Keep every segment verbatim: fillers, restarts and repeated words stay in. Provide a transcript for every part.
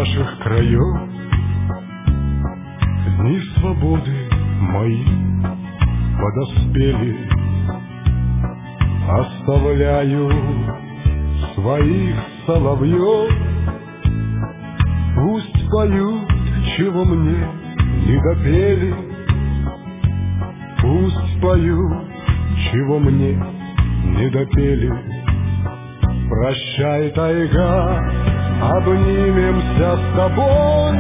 наших краев дни свободы мои подоспели. Оставляю своих соловьев, пусть поют, чего мне не допели. Пусть поют, чего мне не допели. Прощай, тайга, обнимемся с тобой.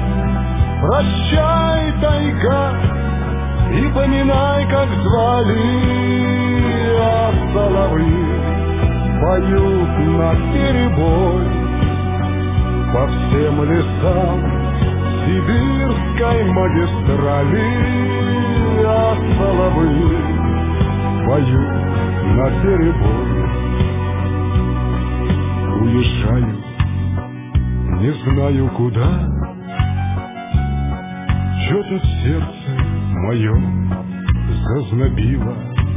Прощай, тайга, и поминай, как звали. А соловьи поют наперебой по всем лесам сибирской магистрали. А соловьи поют наперебой. Уезжаю, не знаю куда, что-то в сердце моем зазнобило.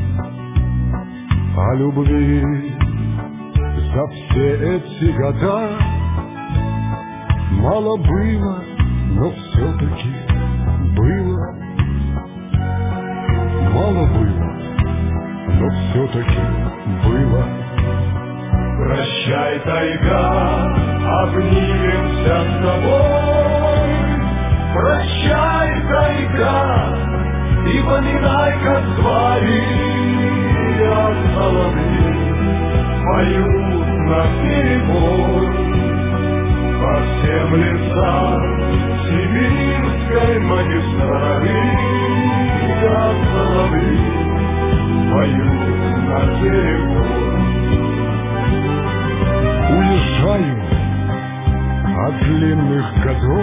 О любви за все эти года мало было, но все-таки было. Мало было, но все-таки было. Прощай, тайга, обнимемся с тобой. Прощай, тайга, и поминай, как звали. А соловьи поют наперебой по всем лесам сибирской магистрали. А соловьи поют наперебой. Уезжаю от длинных годов,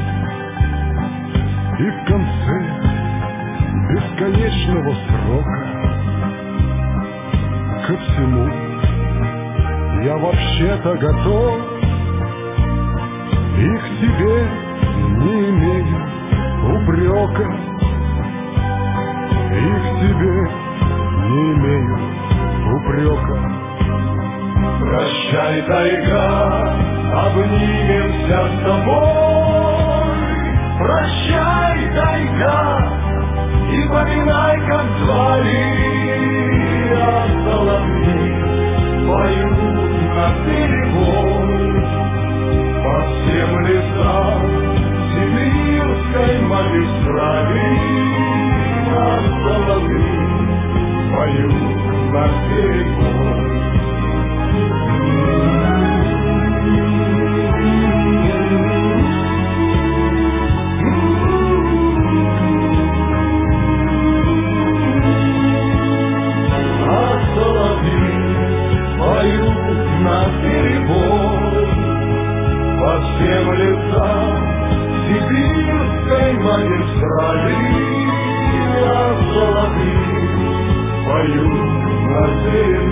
и в конце бесконечного срока ко всему я вообще-то готов, и к тебе не имею упрека, и к тебе не имею упрека. Прощай, тайга, обнимемся с тобой. Прощай, тайга, и поминай, как звали. А соловьи поют наперебой по всем лесам сибирской магистрали. А соловьи поют наперебой. По всем лесам сибирской магистрали. А соловьи поют на